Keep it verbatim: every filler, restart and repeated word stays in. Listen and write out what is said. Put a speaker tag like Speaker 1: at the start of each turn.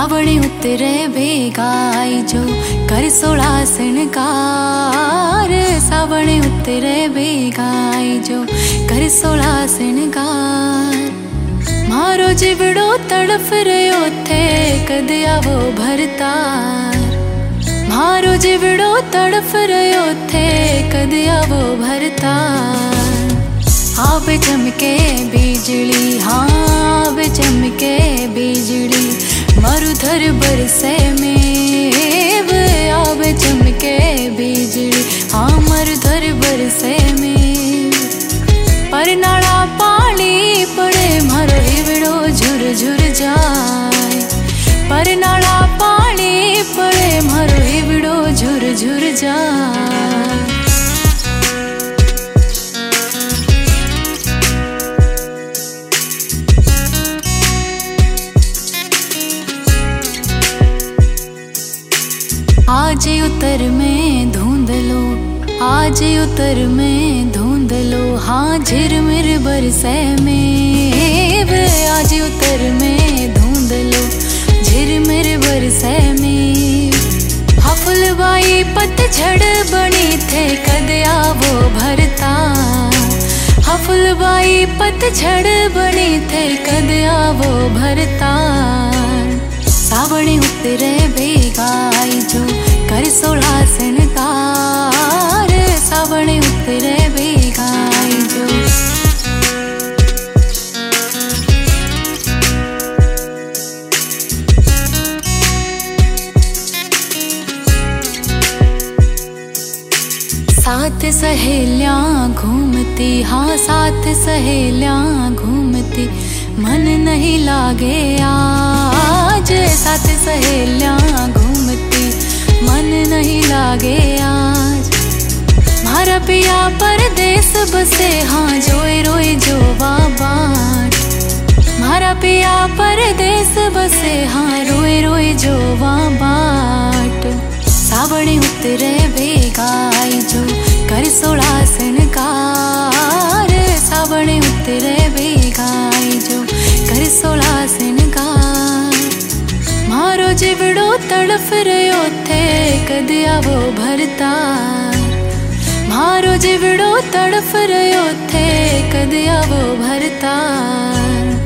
Speaker 1: सावणी उतरे बेगाई जो कर सोला सिनकार। सावणी उतरे बेगाई जो कर सोला सिनकार। मारो जिवड़ो तड़फ रयो थे कद आवो भरतार। मारो जिवड़ो तड़फ रयो थे कद आवो भरतार। आवे चमके बिजली, हाँ आवे चमके बिजली, मरुधर बरसे मेव। आवे चमके बिजली, हाँ मरुधर बरसे मेव। परनाला पानी पड़े मारो हिवड़ो झुर झुर जाए। परनाला पानी पड़े मारो हिवड़ो झुर झुर जाए। आज उतर में धुंध लो, आज उतर में धुंध लो, हाँ झिरमिर बरसे मेव। आज उतर में धुंध लो, झिरमिर बरसे मेव। हफुलबाई पतझड़ बनी थे कद आवो भरतार। हफुलबाई पतझड़ बनी थे कद आवो भरतार। सावणी उतरे बेगाई जो कर सोला सिनकार। सावणी उतरे बेगाई जो। साथ सहेलियां घूमती, हाँ साथ सहेलियां घूमती, मन नहीं लागे आज। साथ सहेलियां घूमती, मन नहीं लागे आज। मारा पिया परदेस बसे, हाँ जोए रोए जोवा बाट। मारा पिया परदेस बसे, हाँ रोए रोए जोवा बाट। सावणी उतरे बेगाई जो कर सोला सिनकार। सावणी उतरे बेगाई जो कर सोला सिनकार। मारो जिवड़ो तड़फ रयो थे कद आवो भरतार। मारो जिवड़ो तड़फ रयो थे कद आवो भरतार।